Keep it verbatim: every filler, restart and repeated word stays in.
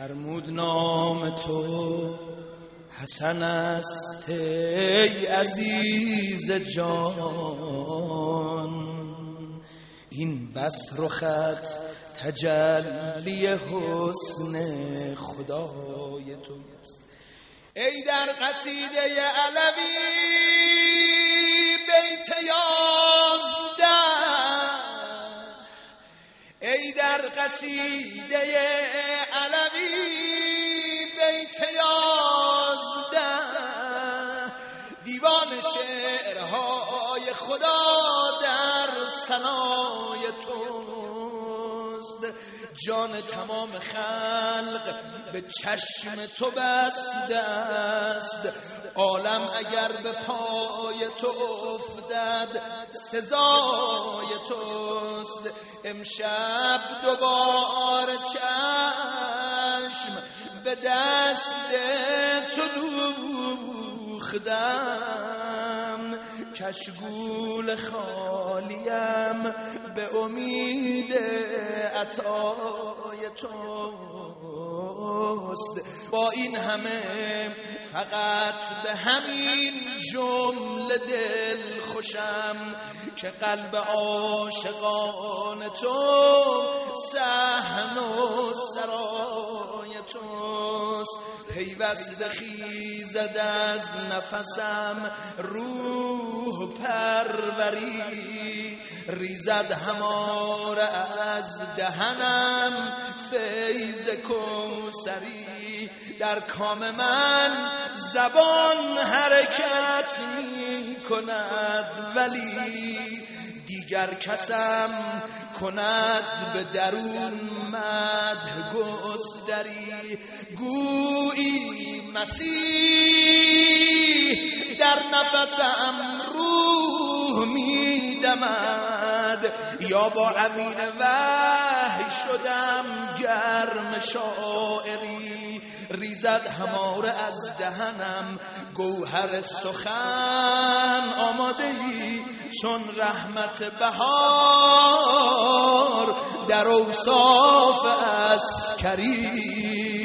فرمود نام تو حسن است ای عزیز جان، این بس رخت تجلی حسن خدای توست. ای در قصیده علوی بیت یازده، ای در قصیده علوی بیت یازده، دیوان شعرهای خدا در ثنای توست. جان تمام خلق به چشم تو بسته است، عالم اگر به پای تو افتد سزای توست. امشب دوباره چشم به دست تو دوختم، کشگول خالیم به امید عطای توست. با این همه فقط به همین جمله دل خوشم که قلب عاشقان تو صحن و سرای توست. پیوسته خیزد از نفسم روح پروری، ریزد هماره از دهنم فیض کوثری. در کام من زبان حرکت می کند ولی دیگر کسم کند به درون مدح گستری. گویی مسیح در نفسم روح می دمد، یا با امین وحی شدم گرم شاعری. ریزد هماره از دهنم گوهر سخن، آماده ای چون رحمت بهار در اوصاف عسکری.